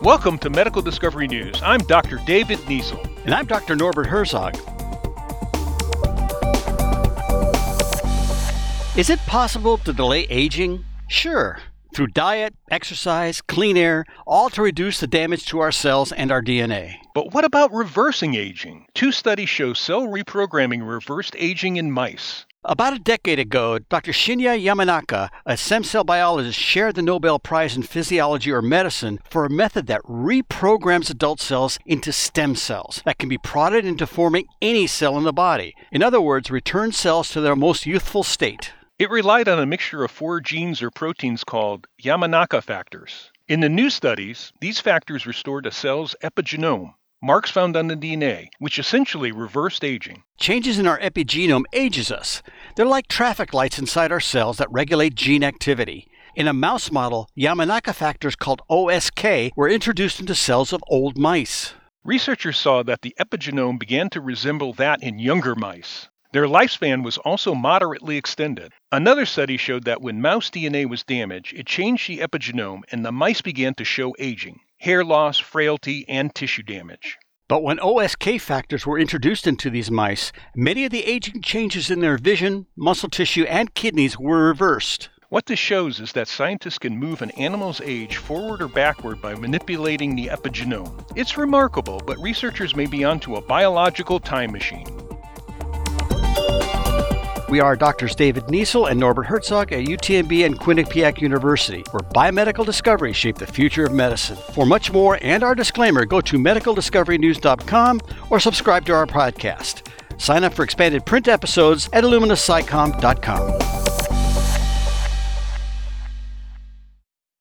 Welcome to Medical Discovery News. I'm Dr. David Niesel. And I'm Dr. Norbert Herzog. Is it possible to delay aging? Sure. Through diet, exercise, clean air, all to reduce the damage to our cells and our DNA. But what about reversing aging? 2 studies show cell reprogramming reversed aging in mice. About a decade ago, Dr. Shinya Yamanaka, a stem cell biologist, shared the Nobel Prize in Physiology or Medicine for a method that reprograms adult cells into stem cells that can be prodded into forming any cell in the body. In other words, return cells to their most youthful state. It relied on a mixture of 4 genes or proteins called Yamanaka factors. In the new studies, these factors restored a cell's epigenome, marks found on the DNA, which essentially reversed aging. Changes in our epigenome ages us. They're like traffic lights inside our cells that regulate gene activity. In a mouse model, Yamanaka factors called OSK were introduced into cells of old mice. Researchers saw that the epigenome began to resemble that in younger mice. Their lifespan was also moderately extended. Another study showed that when mouse DNA was damaged, it changed the epigenome and the mice began to show aging, hair loss, frailty, and tissue damage. But when OSK factors were introduced into these mice, many of the aging changes in their vision, muscle tissue, and kidneys were reversed. What this shows is that scientists can move an animal's age forward or backward by manipulating the epigenome. It's remarkable, but researchers may be onto a biological time machine. We are Drs. David Niesel and Norbert Herzog at UTMB and Quinnipiac University, where biomedical discoveries shape the future of medicine. For much more and our disclaimer, go to medicaldiscoverynews.com or subscribe to our podcast. Sign up for expanded print episodes at illuminascicom.com.